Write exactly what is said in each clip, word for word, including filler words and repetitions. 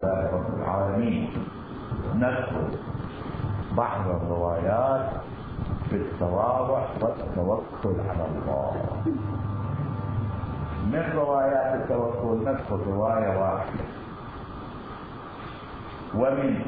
رب العالمين. نذكر بعض الروايات في التواضع والتوكل على الله. من روايات التوكل نذكر رواية واحدة، ومن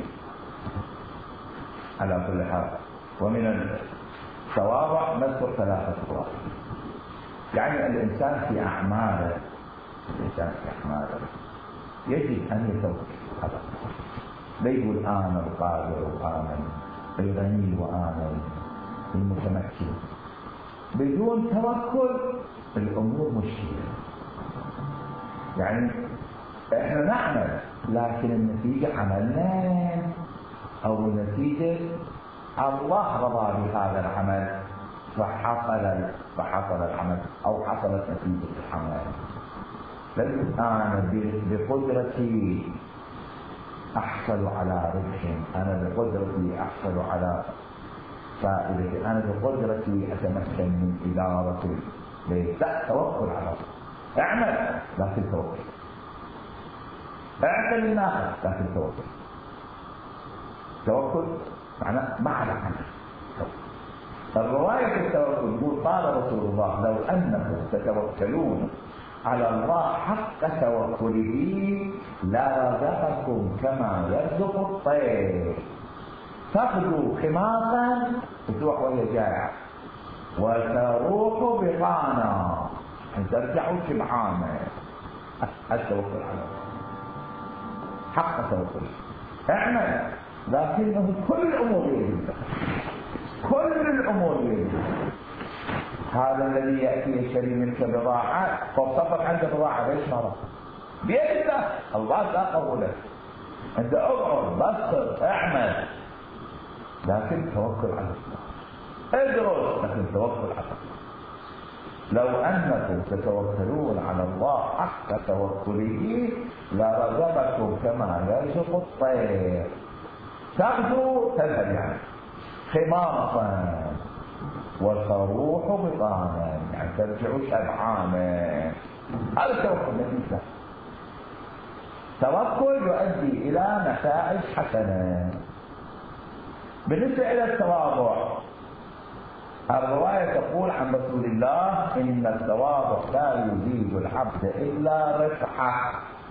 على كل حال ومن التواضع نذكر ثلاثة روايات. يعني الإنسان في أعماله الإنسان في أعماله يجب أن يتوكل على الله. لا يقول أنا القادر وأنا الغني وأنا المتمكن. بدون توكل الأمور مشكلة. يعني إحنا نعمل لكن النتيجة عملنا أو النتيجة الله رضى بهذا العمل فحصل فحصل العمل أو حصلت نتيجة العمل. لذلك أنا بقدرتي أحصل على ربح، أنا بقدرتي أحصل على فائدة، أنا بقدرتي أتمكن من إدارة البيت. لا، توكل على الله. اعمل لكن توكل، اعمل الناس لكن توكل. توكل معناه مع العمل. الرواية في التوكل تقول قال رسول الله لو أنكم تتوكلون على الله حق توكله لرزقكم كما يرزق الطير تغدو خماصا تروح وهي جائعة وتروح بطانا ان ترجعوا شبعانا. التوكل على الله حق توكله. اعمل لكنه كل الامور بيد كل الامور بيد. هذا الذي ياتي يشتري منك بضاعه فاصطفت عنده بضاعه ليش مرض بيده الله لا قبوله. انت اقعد بس اعمل لكن توكل على الله. ادرس لكن توكل على الله. لو انكم تتوكلون على الله حق توكله لرزقكم كما يرزق الطير تغدو تذهب يعني خماصا وتروح بطانا يعني ترجع شبعانا. هذا التوكل نتيجة. توكل يؤدي الى نتائج حسنه. بالنسبه الى التواضع الروايه تقول عن رسول الله ان التواضع لا يزيد العبد الا رفعه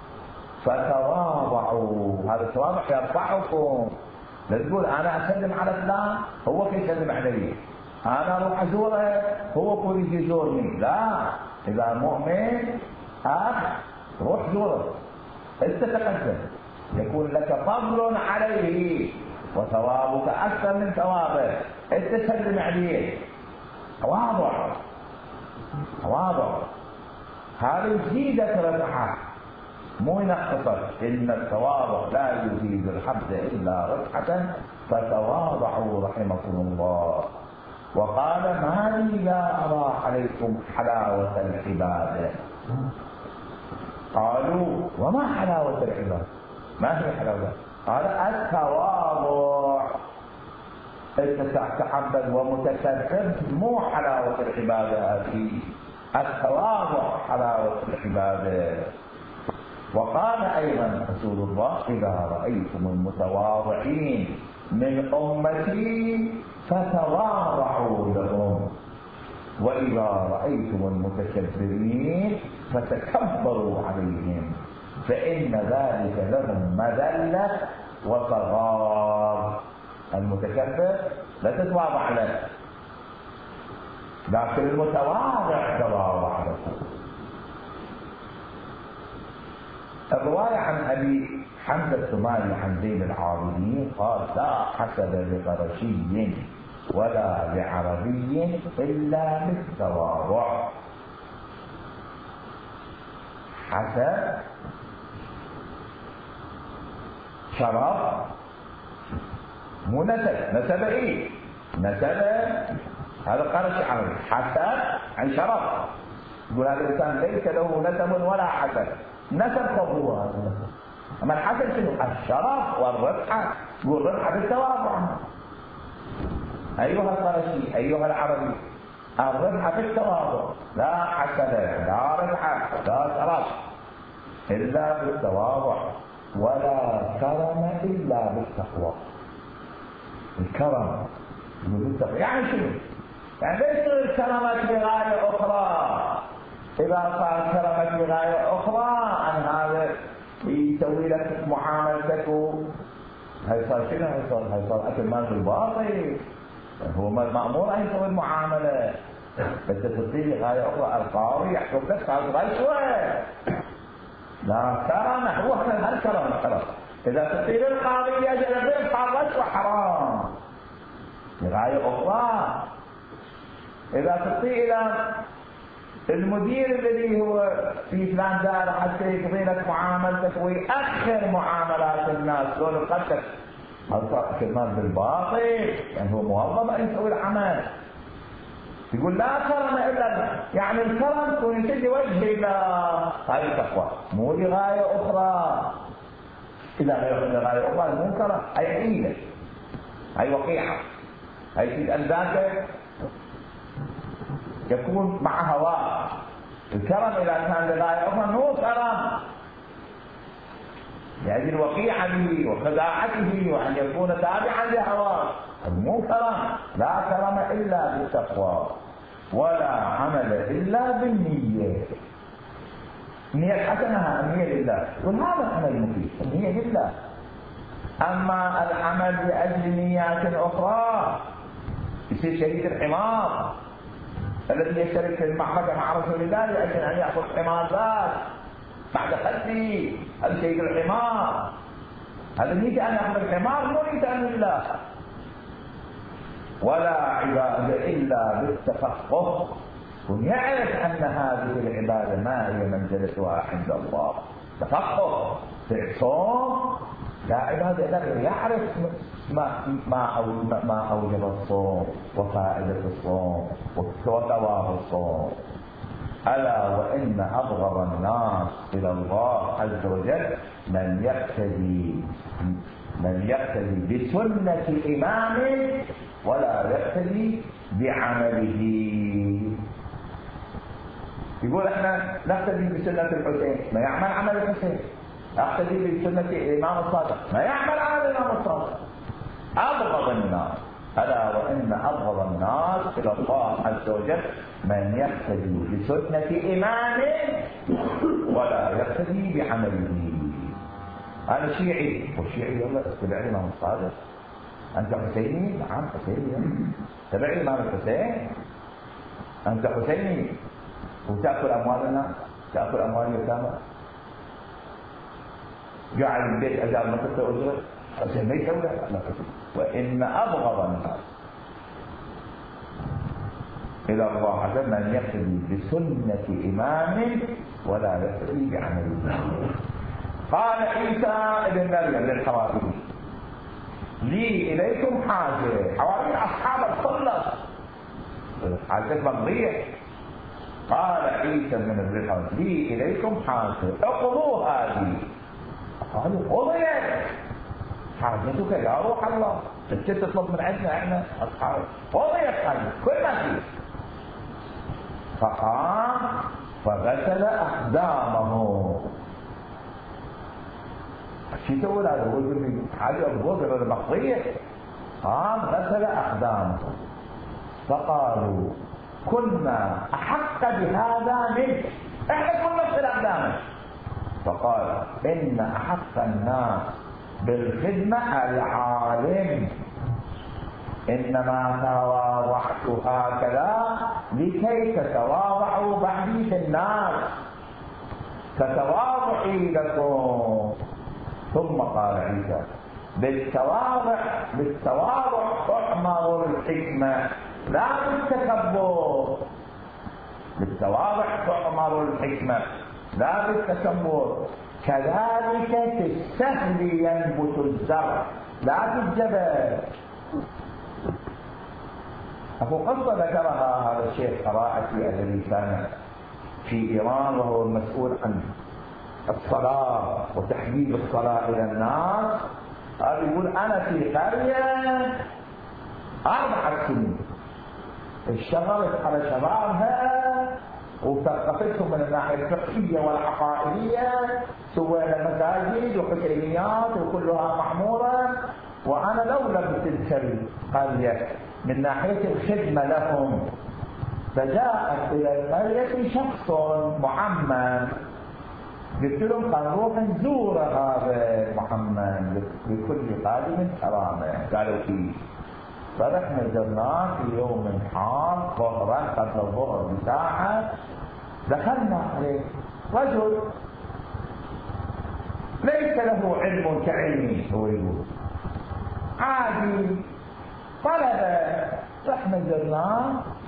فتواضعوا. هذا التواضع يرفعكم. لا تقول انا اسلم على فلان هو كي يسلم علي، انا اروح ازوره هو كل يجي يزورني. لا، اذا مؤمن اخ روح زوره انت تقدم يكون لك فضل عليه وثوابك اكثر من ثوابه. انت تسلم عليه. تواضع تواضع هذا يزيدك رفعه مو ينقصك. ان التواضع لا يزيد العبد الا رفعه فتواضعوا رحمكم الله. وقال ما لي لا ارى عليكم حلاوه العباده. قالوا وما حلاوه العباده؟ ما هي حلاوه؟ قال التواضع. انت تتحبب ومتكبر مو حلاوه العباده هذه، التواضع حلاوه العباده. وقال ايضا رسول الله اذا رايتم المتواضعين من امتي فتواضعوا لهم واذا رايتم المتكبرين فتكبروا عليهم فان ذلك لهم مذله وصغار. المتكبر لا تتواضع له لكن المتواضع تواضع له. الرواية عن أبي حمزة الثمالي عن زين العابدين قال لا حسد لقرشي ولا لعربي إلا بالتواضع. حسد شرف مو نسب. نسب ايه؟ نسب هذا قرش عربي. حسد عن شرف. يقول هذا الإنسان ليس له نسب ولا حسد. نسب فهو هذا النسب. اما الحسد شنو؟ الشرف والرفعه. يقول رفعه بالتواضع. ايها القرشي ايها العربي الرفعه بالتواضع. لا حسد لا رفعه لا شرف الا بالتواضع. ولا كرم إلا بالتقوى. الكرم بالتقوى يعني شنو؟ يعني ليس كرمك بغاية أخرى. إذا صار كرمك بغاية أخرى عن هذا يسوي لك معاملتك، هاي صار شنو؟ هاي صار هاي صار أكل مال بالباطل. هو مأمور أن يسوي المعاملة، بس تصير غاية أخرى القاضي يحكم لك صار رشوة. لا كرم هو هذا الكرم الكرم. إذا تصير القاضي يجعل غير صار رشوة حرام لغاية أخرى. إذا تصير إلى المدير الذي هو في فلان دار حتى يقضي لك معاملتك ويأخر معاملات الناس دول قدك، هذا صار كلمات بالباطل. يعني هو موظف أن يسوي العمل. يقول لا كرم إلا يعني الكرم تكون تجي وجه إلى هاي التقوى مو لغاية أخرى. إذا لغاية أخرى مو كرم، هاي حيلة، هاي وقيعة، هاي في ذاك يكون مع هواه. الكرم إذا كان لغاية أخرى مو كرم، يعني الوقيعة وخداعته وأن يكون تابعا لهواه مو كرم. لا كرم إلا بالتقوى ولا عمل إلا بالنية. النية الحسنة النية لله، وهذا العمل المفيد النية لله. أما العمل لأجل نيات أخرى يصير شريك الحمار الذي يشترك في المعركة مع رسول الله لأجل أن يأخذ حمار ذات بعد خلفه، هذا شريك الحمار. هذا نيت أن يأخذ الحمار مو نيت أن الله. ولا عبادة إلا بالتفقه، ونعرف أن هذه العبادة ما هي منزلتها عند الله. تفقه في الصوم لا عبادة إلا يعرف ما ما ما أوجب الصوم وفائدة الصوم وثواب الصوم. ألا وإن أبغض الناس إلى الله عز وجل من يقتدي من يقتدي بسنة إمامه ولا يقتدي بعمله. يقول احنا نقتدي بسنة الحسين ما يعمل عمل الحسين، نقتدي بسنة الإمام الصادق ما يعمل عمل الإمام الصادق. أبغض الناس، ألا وإن أبغض الناس إلى الله عز وجل من يقتدي بسنة إمامه ولا يقتدي بعمله. أنا شيعي والشيعي يلا اتبع الإمام الصادق. أنت حسيني؟ نعم حسيني. تبع الإمام الحسين. أنت حسيني وتأكل أموالنا، تأكل أموال اليتامى، قاعد البيت أجار ما تقدر أجرة، حسين ما يسوي لا. وإن أبغض الناس إلى الله عز وجل من يقتدي بسنة إمامه ولا يقتدي بعمله. قال عيسى ابن مريم للحواريين لي إليكم حاجة. حواريين أصحاب الخلة حاجة مقضية. قال عيسى بن مريم لي إليكم حاجة اقضوا هذه. قالوا قضيت حاجتك يا روح الله، انت تطلب من عندنا احنا اصحاب قضيت حاجة كل ما فيه. فقام فغسل أقدامه. شو تقول هذا؟ هو يقول لي حاجة أبغض هذا مقضية. قام غسل أقدامه فقالوا كنا أحق بهذا منك، احنا كنا نغسل أقدامك. فقال إن أحق الناس بالخدمة العالم، إنما تواضعت هكذا لكي تتواضعوا بعدي في الناس كتواضعي لكم. ثم قال عيسى بالتواضع بالتواضع تحمر الحكمة لا بالتكبر. بالتواضع تحمر الحكمة لا بالتكبر. كذلك في السهل ينبت الزرع لا في الجبل. أبو قصة ذكرها هذا الشيخ قراءتي الذي كان في إيران وهو المسؤول عن الصلاة وتحديد الصلاة إلى الناس. هذا يقول أنا في قرية أربع سنين اشتغلت على شبابها وثقفتهم من الناحية الفقهية والعقائدية، سوينا مساجد وحسينيات وكلها معمورة. وأنا لولا بتلك القرية من ناحية الخدمة لهم، فجاءت إلى القرية شخص محمد، قلت لهم قال نروح نزور هذا محمد بكل قادم كرامة، قالوا فيه. فرحنا زرناه في يوم حار ظهرا قبل الظهر بساعة، دخلنا عليه رجل ليس له علم كعلمي، هو يقول عادي طلبة. رحنا زرناه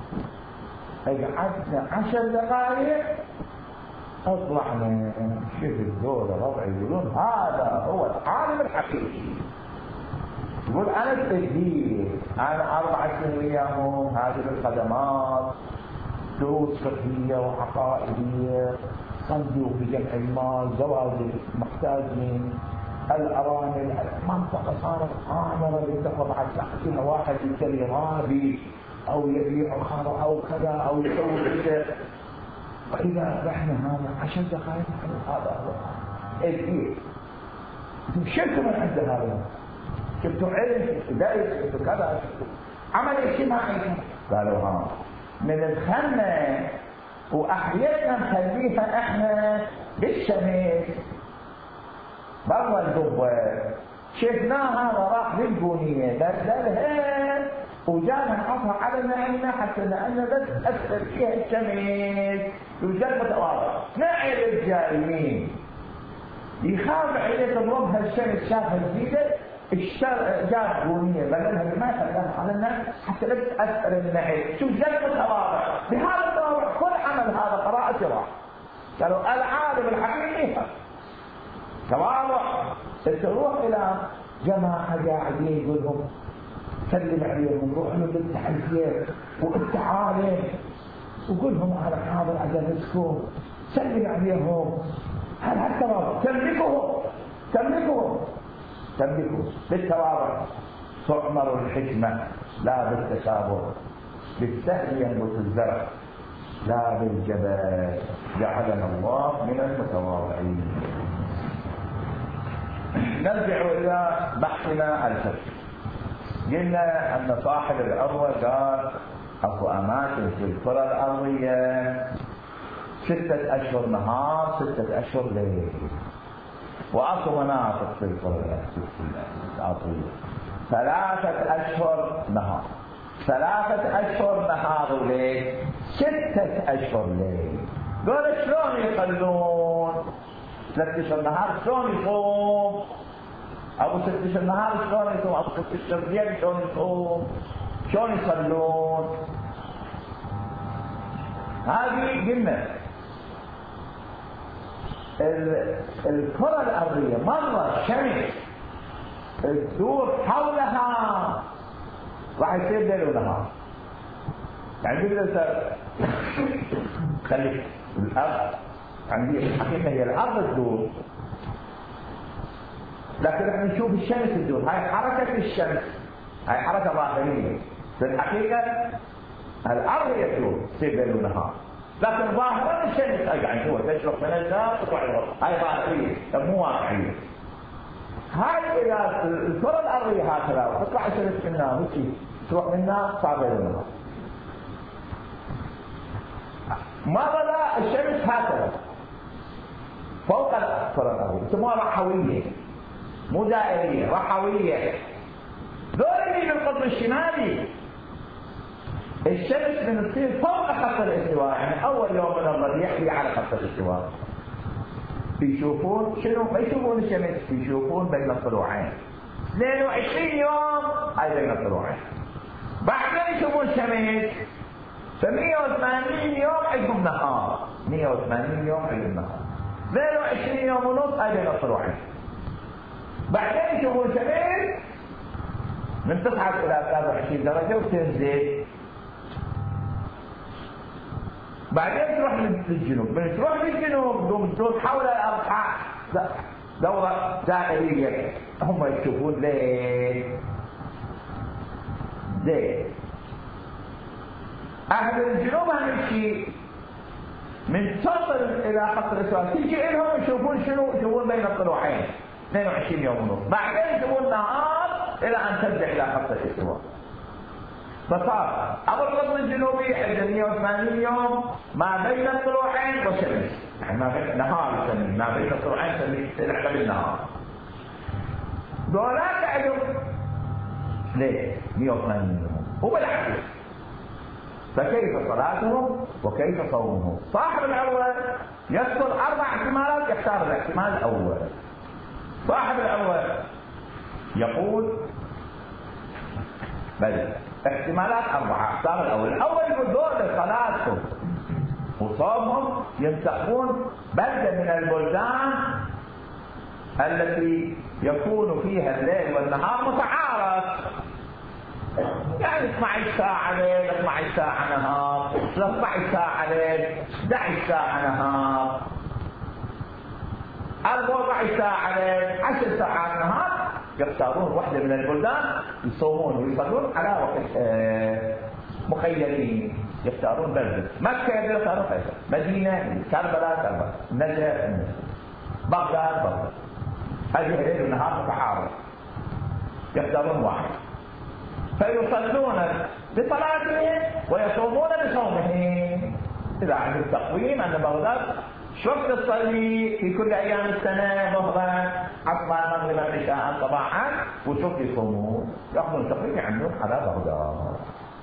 قعدنا عشر دقائق، اطلعنا شوف الدول ربعي يقولون هذا هو العالم الحقيقي. يقول انا تجديد، انا اربع سنين وياهم، هذه الخدمات دروس فقهيه وعقائديه، صندي وفي جمع المال، زواج محتاجين، الارامل، المنطقه صارت عامره لتقوى بعد فيها واحد يشتري رابي او يبيع خمر او كذا او يسوي كذا. واذا رحنا هذا عشر دقائق هذا هو ايه شفتوا من عند هذا، شفتوا علم، شفتوا درس، شفتوا كذا، شفتوا عمل اجتماعي. قالوا ها من الخنة واحيانا نخليها احنا بالشمس برا القبة. شفناها وراح للبنية بدلها وجانا نحطها على نعمنا حتى لأن بس أثر فيها الشمس يوجد متواضع. نعي الجايين يخاف عليه تضربها الشمس، شافها جديدة جاب بنية بدلها ما خلاها على النعم حتى لا تأثر النعي. شو جد متواضع بهذا التواضع كل عمل هذا قراءة راح. قالوا العالم الحقيقي تواضع. تروح إلى جماعة قاعدين يقول لهم سلم عليهم، روح لهم بالتحية وانت عالم وقول لهم انا حاضر اجلسكم، سلم عليهم. هل هالتواضع تملكهم تملكهم تملكوا بالتواضع. تؤمر الحكمة لا بالتشابه، بالسهل ينبت الزرع لا بالجبال. جعلنا الله من المتواضعين. نرجع إلى بحثنا الفقهي. قلنا أن صاحب العروة قال أكو أماكن في الكرة الأرضية ستة أشهر نهار ستة أشهر ليل، وأكو مناطق في الكرة الأرضية ثلاثة أشهر نهار ثلاثة أشهر نهار وليل ستة أشهر ليل. قول شلون يقلون ثلاثة أشهر نهار؟ شلون يصوم؟ أبو ست أشهر نهار شلون يصوم؟ أبو ست أشهر ليل شلون يصوم؟ شلون يصلون؟ هذه قلنا الكرة الأرضية مرة الشمس تدور حولها راح يصير ليل ونهار. يعني بدنا خلي الأرض عندي الحقيقة هي الأرض تدور، لكن احنا نشوف الشمس تدور. هاي حركة الشمس، هاي حركة ظاهرية. في الحقيقة الأرض هي تدور تصير ليل ونهار، لكن ظاهرا الشمس يعني هو تشرق من النار تطلع الأرض. هاي ظاهرية مو واقعية. هاي إذا الكرة الأرضية هكذا تطلع الشمس منها وشي تروح منها صار ليل ونهار. مرة الشمس هكذا فوق الكرة الأرضية يسموها رحوية مو دائرية، رحوية. دول اللي بالقطب الشمالي الشمس من تصير فوق خط الاستواء، يعني أول يوم من الربيع يحوي على خط الاستواء. يشوفون شنو؟ ما يشوفون الشمس، يشوفون بين الطلوعين اثنين وعشرين يوم هاي بين الطلوعين. بعدين يشوفون الشمس فمئة وثمانين يوم عندهم نهار، مئة وثمانين يوم عندهم نهار، اثنين وعشرين يوم ونص هاي بين الطلوعين. بعدين يشوفون شمس من تصعد إلى ثلاثة وعشرين درجة وتنزل. بعدين تروح للجنوب، من تروح للجنوب دوم تدور حول الأرض دورة دائرية. هم يشوفون ليل ليل. أهل الجنوب هم الشيء من تصل الى خط الاستواء تيجي لهم يشوفون شنو يشوفون بين الطلوعين اثنين وعشرين يوم ونص، بعدين يشوفون نهار الى ان ترجع الى خط الاستواء. فصار ابو القطب الجنوبي عنده مئة وثمانين يوم ما بين الطلوعين والشمس، يعني ما بين نهار يسميه، ما بين الطلوعين يسميه نحن بالنهار. دولات عندهم ليه؟ مئة وثمانين يوم هو العكس. فكيف صلاتهم وكيف صومهم؟ صاحب الأول يذكر أربع احتمالات يختار الاحتمال الأول. صاحب الأول يقول بل احتمالات أربعة، اختار الأول. الأول يقول دول صلاتهم وصومهم ينتقون بلدة من البلدان التي يكون فيها الليل والنهار متعارض، يعني اثني عشر ساعة ليل، اثني عشر ساعة نهار، ثلاثة عشر ساعة ليل، أحد عشر ساعة نهار، أربعة عشر ساعة ليل، عشر ساعات نهار. يختارون واحدة من البلدان يصومون ويصلون على وقت مخيرين، يختارون بلدة. مكة يختارون بلدة، مدينة كربلاء كربلاء، نجف بغداد بغداد. هذه الليل والنهار متعارض، يختارون واحد فيصلون بصلاتهم ويصومون بصومهم. إذا عند التقويم أن بغداد شو وقت تصلي في كل أيام السنة ظهرا عصرا مغربا عشاء صباحا، وشوف يصومون يأخذون التقويم عندهم على بغداد.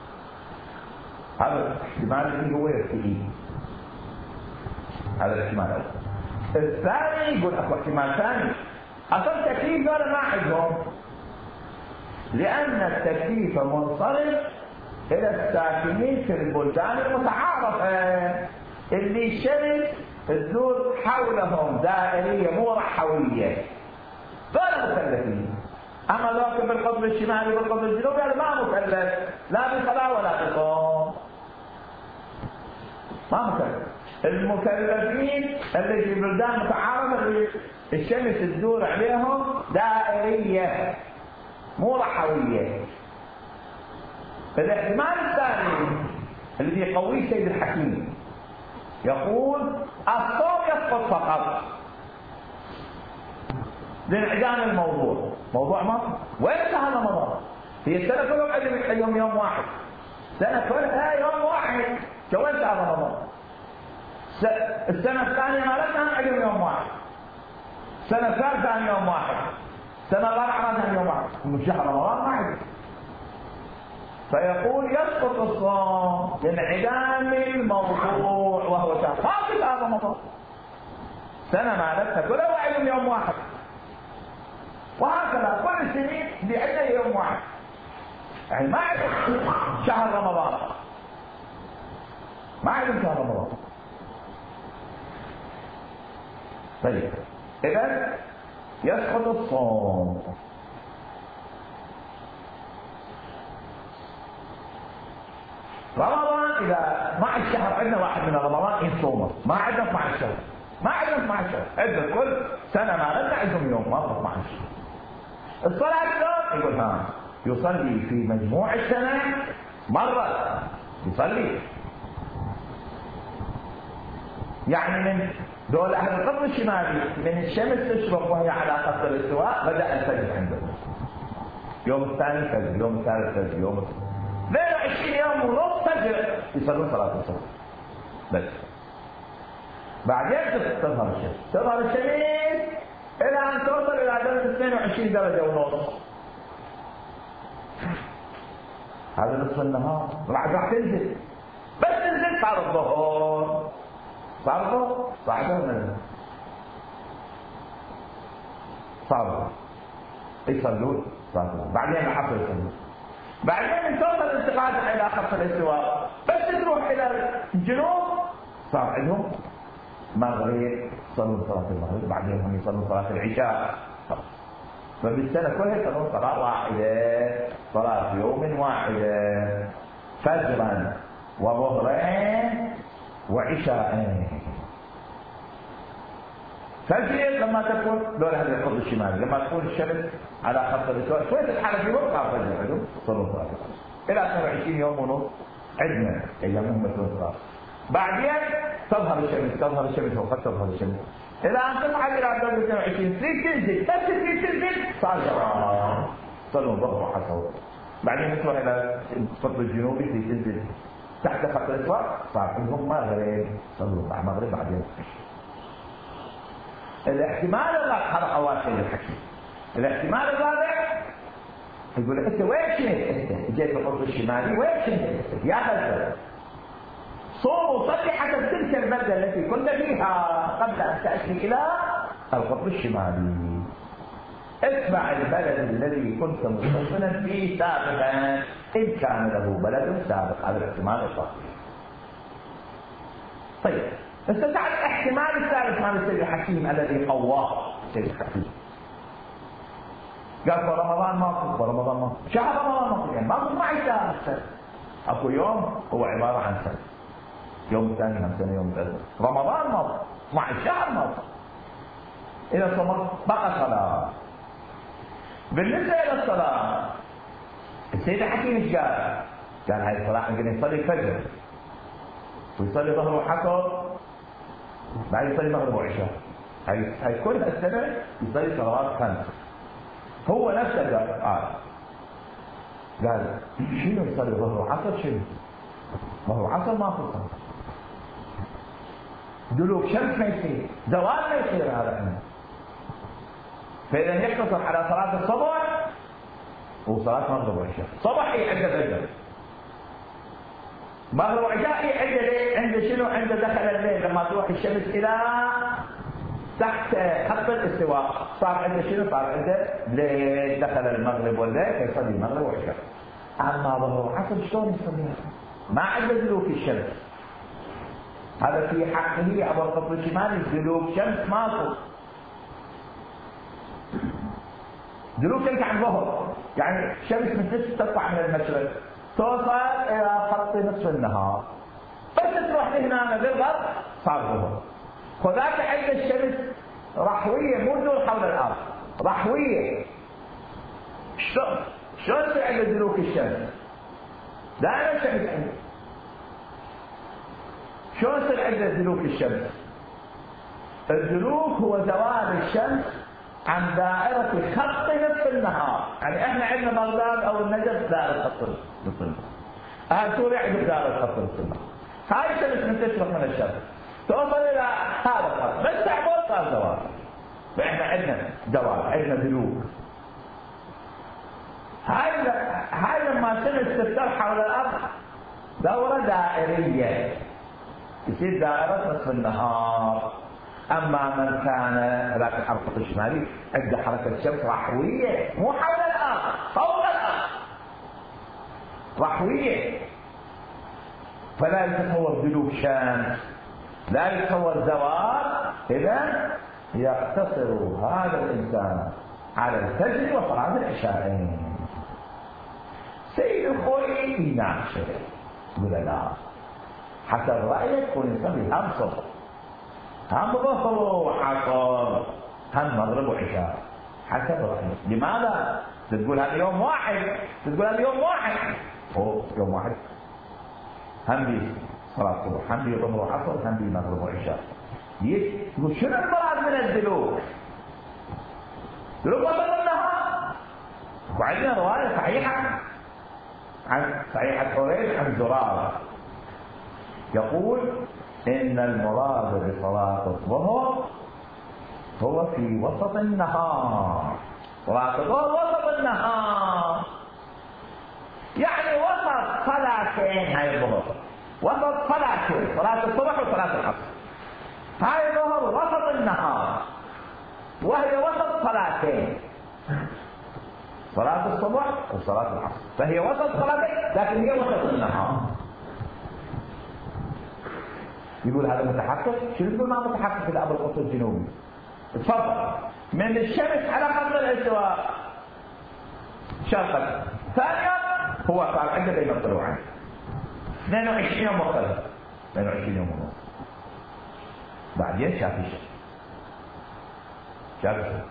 هذا الاحتمال اللي هو يرتقي، هذا الاحتمال. الثاني يقول أكو احتمال ثاني، أصل تكليف دول ما عندهم، لأن التكليف منصرف إلى الساكنين في البلدان المتعارفة اللي الشمس تدور حولهم دائرية مو رحوية، غير مكلفين. أما ذاك بالقطب الشمالي والقطب الجنوبي هذا ما مكلف، لا بصلاة ولا بصوم، ما مكلف. المكلفين اللي في بلدان متعارفة الشمس تدور عليهم دائرية مو رحوية. الاحتمال الثاني الذي يقويه سيد الحكيم يقول الصوم يسقط فقط لانعدام الموضوع، موضوع مصر وين انتهى رمضان؟ هي السنة كلها عندهم يوم يوم واحد، سنة كلها يوم واحد، شو انتهى رمضان؟ السنة الثانية مالتنا عندهم يوم واحد، السنة الثالثة يوم واحد، السنة الرابعة يوم واحد، من شهر رمضان ما عندهم. فيقول يسقط الصوم لانعدام الموضوع وهو شهر خاص هذا رمضان، سنة مالتها كلها وعندهم يوم واحد، وهكذا كل السنين اللي عندنا يوم واحد، يعني ما عندهم شهر رمضان، ما عندهم شهر رمضان. طيب إذا يسقط الصوم. رمضان إذا اثني عشر شهر عندنا واحد من رمضان يصومه، ما عندنا اثني عشر شهر، ما عندنا اثني عشر شهر، عندنا كل سنة ما لنا عندهم يوم ما اثني عشر. الصلاة اليوم يقول ها يصلي في مجموع السنة مرة، يصلي يعني من دول أهل القطب الشمالي من الشمس تشرق وهي على خط الاستواء بدأ الفجر عندهم، يوم الثاني فجر، يوم الثالث فجر، يوم اثنين وعشرين يوم ونص فجر يصلون صلاة الصبح بس. بعدين تظهر الشمس، تظهر الشمس إلى أن توصل إلى درجة اثنين وعشرين درجة ونص، هذا نصف النهار، بعد راح تنزل، بس تنزل صار الظهر، صار الظهر، صار الظهر، صار يصلون صار الظهر، بعدين العصر يصلون، بعدين توصل الانتقال إلى خط الاستواء، بس تروح إلى الجنوب صار عندهم مغرب، يصلون صلاة المغرب، بعدين هم يصلون صلاة العشاء، فبالسنة كلها يصلون صلاة واحدة، صلاة يوم واحدة، فجرا وظهرين وعشاءين. فجر لما تكون دول هذا القطب الشمالي، لما تكون الشمس على خط الاستواء شوية تتحرك في وقت فجر عندهم يصلون صلاة إلى اثنين وعشرين يوم ونص عندنا أيام هم يصلون صلاة. بعدين تظهر الشمس تظهر الشمس وقد تظهر الشمس. إذا أن تصعد إلى درجة اثنين وعشرين تريد تنزل، بس تريد تنزل صار جرام صاروا ظهر وحصول. بعدين تروح إلى القطب الجنوبي تريد تنزل تحت خط الأسود صار عندهم مغرب، صاروا مع مغرب بعدين. الاحتمال الرابع هذا أول شيء الحكي. الاحتمال الرابع يقول لك أنت وين كنت؟ أنت جيت القطب الشمالي وين كنت؟ يا غزة صوم وصلي حسب تلك البلدة التي كنت فيها قبل أن تأتي إلى القطب الشمالي. اتبع البلد الذي كنت مستوطنا فيه سابقا إن كان له بلد سابق. هذا الاحتمال الصحيح. طيب استطاع الاحتمال الثالث مع السيد الحكيم الذي قواه السيد الحكيم. قال رمضان ما صف رمضان ما صف شهر رمضان ما صف يعني ما صف معي شهر سنة. اكو يوم هو عبارة عن سنة، يوم ثاني هم سنة يوم ثالث. رمضان ما صف معي شهر ما صف. إذا صمت بقى صلاة. بالنسبة إلى الصلاة السيد الحكيم ايش قال؟ قال هاي الصلاة يمكن يصلي الفجر ويصلي ظهر وحصر بعد يصلي مغرب وعشاء. هاي هاي كل السنة يصلي صلوات خمس. هو نفسه قال آه. قال شنو يصلي ظهر وعصر؟ شنو؟ ظهر وعصر ما في صلاة. دلوك شمس ما يصير، زوال ما يصير هذا احنا. فإذا يقتصر على صلاة الصبح وصلاة مغرب وعشاء. صبح اي عنده فجر، مغرب وعشاء اي عنده ليل. عنده شنو؟ عنده دخل الليل لما تروح الشمس إلى تحت خط الاستواء صار عنده شنو؟ صار عنده ليل. دخل المغرب والليل يصلي المغرب وعشاء. أما ظهر وعصر شلون يصليها؟ ما عنده دلوك الشمس. هذا في حقه عبر القطب الشمالي دلوك شمس ماكو. دلوك شمس عن ظهر يعني الشمس من تسعة تطلع من المشرق توصل الى خط نصف النهار، بس تروح هنا للغرب صار ظهر. وذاك عند الشمس رحويه مو تدور حول الارض، رحويه. شلون؟ شلون تصير عند دلوك الشمس؟ دائما الشمس عنده. شلون يصير عنده دلوك الشمس؟ الدلوك هو زوال الشمس عن دائرة خط نصف النهار. يعني احنا عندنا بغداد او النجف دائرة خط نصف النهار. اهل سوريا عندهم دائرة خط نصف النهار. هاي الشمس من تشرق من الشمس توصل الى هذا الخط بس تعبون صار زوال. فاحنا عندنا زوال، عندنا دلوك. هاي هاي لما الشمس تفتر حول الارض دورة دائرية يصير دائرة نصف النهار. أما من كان ذاك الخط الشمالي عنده حركة الشمس رحوية مو حول الأرض، فوق الأرض رحوية. فلا يتصور دلوك شمس، لا يتصور زوال. إذا يقتصر هذا الإنسان على الفجر وصلاة العشاءين. سيد الخوي يناقشه يقول لا حسب رأيك كون يصلي هم صبح هم ظهر وعصر هم مغرب وعشاء حسب رأيك. لماذا؟ تقول هذا يوم واحد، تقول هذا يوم واحد. أوه يوم واحد هم بي صلاة الصبح هم بي ظهر وعصر هم بي مغرب وعشاء. يقول شنو المراد من الدلوك؟ دلوك وسط النهار. وعندنا رواية صحيحة عن صحيحة حريث عن زرارة يقول إن المراد بصلاة الظهر هو في وسط النهار. صلاة الظهر وسط النهار يعني وسط صلاتين. هاي الظهر وسط صلاتين، صلاة الصبح وصلاة العصر. هاي الظهر وسط النهار وهي وسط صلاتين، صلاة الصبح وصلاة العصر، فهي وسط صلاتين لكن هي وسط النهار. يقول هذا متحقق. شنو يقول ما متحقق في أبو القطب الجنوبي؟ تفضل من الشمس على قدر الاستواء شرقا. ثانيا هو صار عنده بين الطلوعين اثنين وعشرين يوم مختلف، اثنين وعشرين يوم ونص. بعدين شاف الشمس شاف الشمس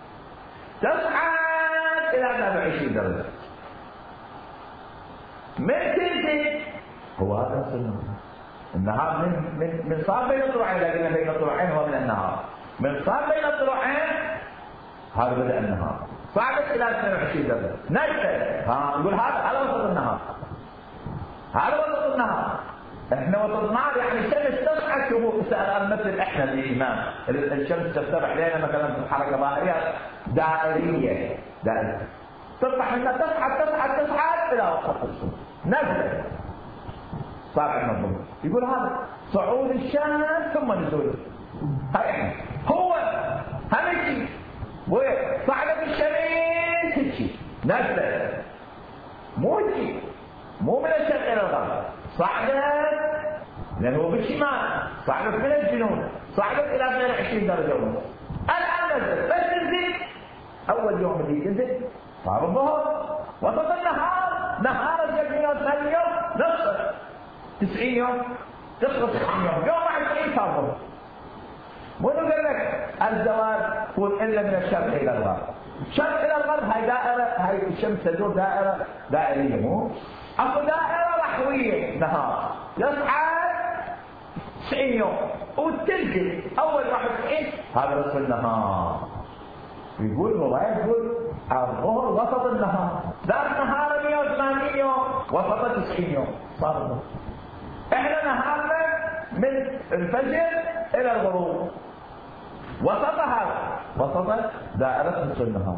تصعد إلى ثلاثة وعشرين درجة من تنزل. هو هذا السنة النهار من من من صار بين الطلوعين، لكن بين الطلوعين هو من النهار، من صار بين الطلوعين هذا بدأ النهار، صعدت إلى اثنين وعشرين درجة نزل، ها نقول هذا هذا وسط النهار، هذا وسط النهار. احنا وسط النهار يعني الشمس تصعد شروق مثل احنا الإمام، الشمس ترتفع لنا مثلا في حركة ظاهرية دائرية دائرية تطلع منها تصعد تصعد تصعد إلى وسط الصبح نزل صار عندنا الظهر. يقول هذا صعود الشمس ثم نزول، هاي احنا هو همشي وصعدت الشمس هيك نزلت، مو هيك مو من الشرق الى الغرب، صعدت لانه هو بالشمال، صعدت من الجنوب، صعدت الى اثنين وعشرين درجه ونص، الان نزلت بس تنزل اول يوم اللي تنزل صار الظهر، وسط النهار نهار الجميع ثاني يوم نصف تسعين يوم تخلص تسعين يوم، يوم بعد تسعين صار الظهر. مو نقول لك الزوال هو الا من الشرق الى الغرب، الشرق الى الغرب هاي دائره، هاي الشمس تدور دائره دائريه، مو اكو دائره رحويه نهار يصعد تسعين يوم وتنزل اول واحد وتسعين هذا نصف النهار. يقول الروايه يقول الظهر وسط النهار، ذات نهار مئة وثمانين يوم وسط تسعين يوم صار الظهر. احنا نهارنا من الفجر الى الغروب وسطها وسط دائرة نصف النهار.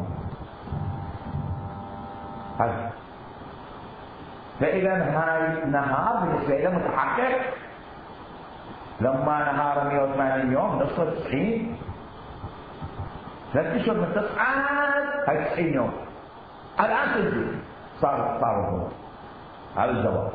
هاي فإذا هاي نهار بالنسبة إلى متحقق، لما نهار مئة وثمانين يوم نصف تسعين ثلاث اشهر من تصعد هاي تسعين يوم، الآن تنزل صار صار الظهر. هذا الزوال.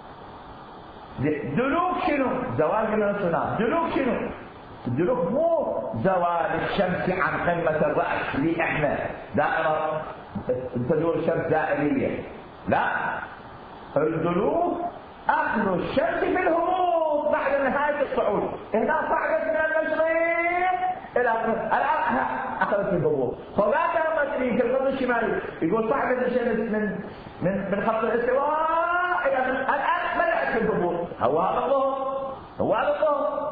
دلوك شنو؟ زوال من الصناعة. دلوك شنو؟ الدلوك مو زوال الشمس عن قمة الرأس اللي احنا دائرة تدور الشمس دائرية، لا، الدلوك أخذ الشمس في الهبوط بعد نهاية الصعود. هنا صعدت من المشرق إلى الآن أخذت في الهبوط، فذاك المشرق في القطب الشمالي يقول صعدت الشمس من من من خط الاستواء إلى الآن بدأت في الهبوط. هو هذا الظهر، هو هذا الظهر.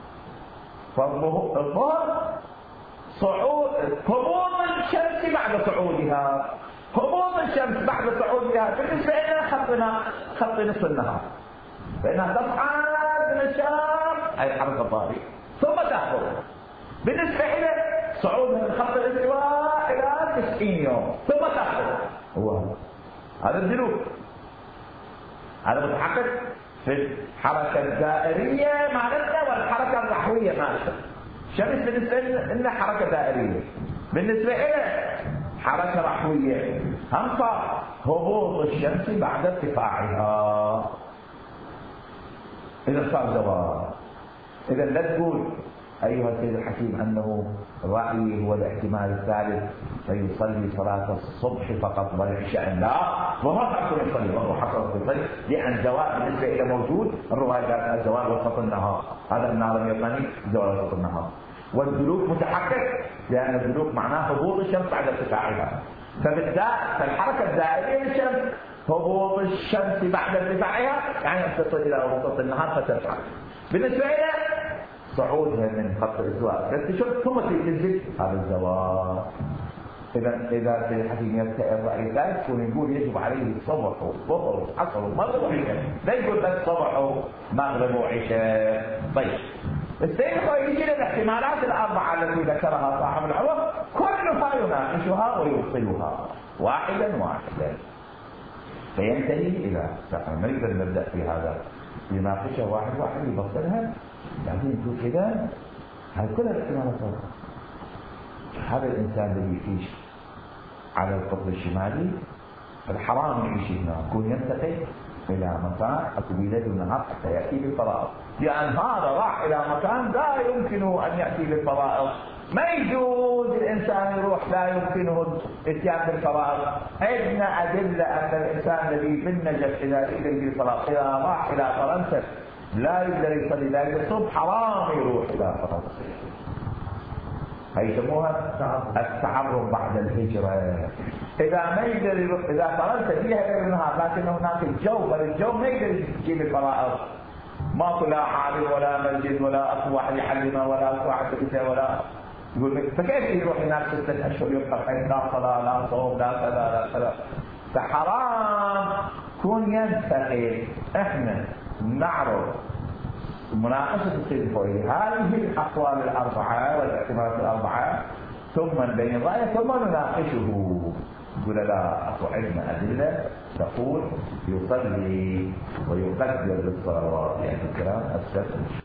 فالظهر صعود هبوط الشمس بعد صعودها، هبوط الشمس بعد صعودها بالنسبة لنا خطنا خط نصف النهار، فإنها تصعد من الشرق أي حركة ظاهرية ثم تهبط. بالنسبة إلى صعود من خط الاستواء إلى تسعين يوم ثم تهبط. هو هذا الدلوك، هذا متحقق في الحركة الدائرية مالتنا والحركة الرحوية مالتنا. الشمس بالنسبة لنا حركة دائرية، بالنسبة إلى حركة رحوية. هم صار هبوط الشمس بعد ارتفاعها، إذا صار زوال. إذا لا تقول أيها السيد الحكيم أنه رأيي هو الاحتمال الثالث فيصلي صلاة الصبح فقط والعشاء، لا، وما حصل يصلي وما حصل يصلي، لأن الزوال بالنسبة إلى موجود. الرواية قالت الزوال وسط النهار، هذا النهار الياباني زوال وسط النهار. والدلوك متحقق لأن الدلوك معناه هبوط الشمس بعد ارتفاعها، فبالذات فالحركة الدائرية للشمس هبوط الشمس بعد ارتفاعها يعني تصل إلى وسط النهار فترفع. بالنسبة إلى صعودها من خط الاستواء ثلاث ثم تنزل هذا الزوال. اذا اذا في الحكيم يبتئر الراي ذلك ونقول يجب عليه الصبح والظهر والعصر والمغرب والعشاء، لا يقول بس صبح ومغرب وعشاء. طيب السيد يجي للاحتمالات الاربعه التي ذكرها صاحب العروه كلها يناقشها ويبطلها واحدا واحدا، فينتهي الى ما نقدر نبدا في هذا يناقشها واحد واحد يبطلها. بعدين يقول كذا هاي كلها الاحتمالات الأخرى. هذا الإنسان اللي يعيش على القطب الشمالي الحرام يعيش هنا، يكون ينتقل إلى مكان أكو بليل ونهار حتى يأتي بالفرائض، لأن هذا راح إلى مكان لا يمكنه أن يأتي بالفرائض. ما يجوز الإنسان يروح لا يمكنه الإتيان بالفرائض. عندنا أدلة أن الإنسان الذي بالنجف إذا يأتي بالفرائض إذا راح إلى فرنسا لا يقدر يصلي، لا يقدر يصوم، حرام يروح إلى فرنسا. هي يسموها التعرض بعد الهجرة. إذا ما يقدر يروح، إذا فرنسا فيها ليل ونهار لكن هناك الجو، فالجو ما يقدر يجيب الفرائض، ماكو لا عالم ولا مسجد ولا اكو واحد يحلمه ولا اكو واحد يسوي ولا يقول فكيف يروح هناك ستة اشهر يبقى حين لا صلاه لا صوم لا كذا لا كذا. فحرام كون ينتقل. احنا نعرف مناقشه الخلفوي هذه الاقوال الاربعه والاحتمالات الاربعه ثم نبين الراي ثم نناقشه. يقول لا اكو عندنا ادله تقول يصلي ويقدر بالصلوات يعني الكلام السبب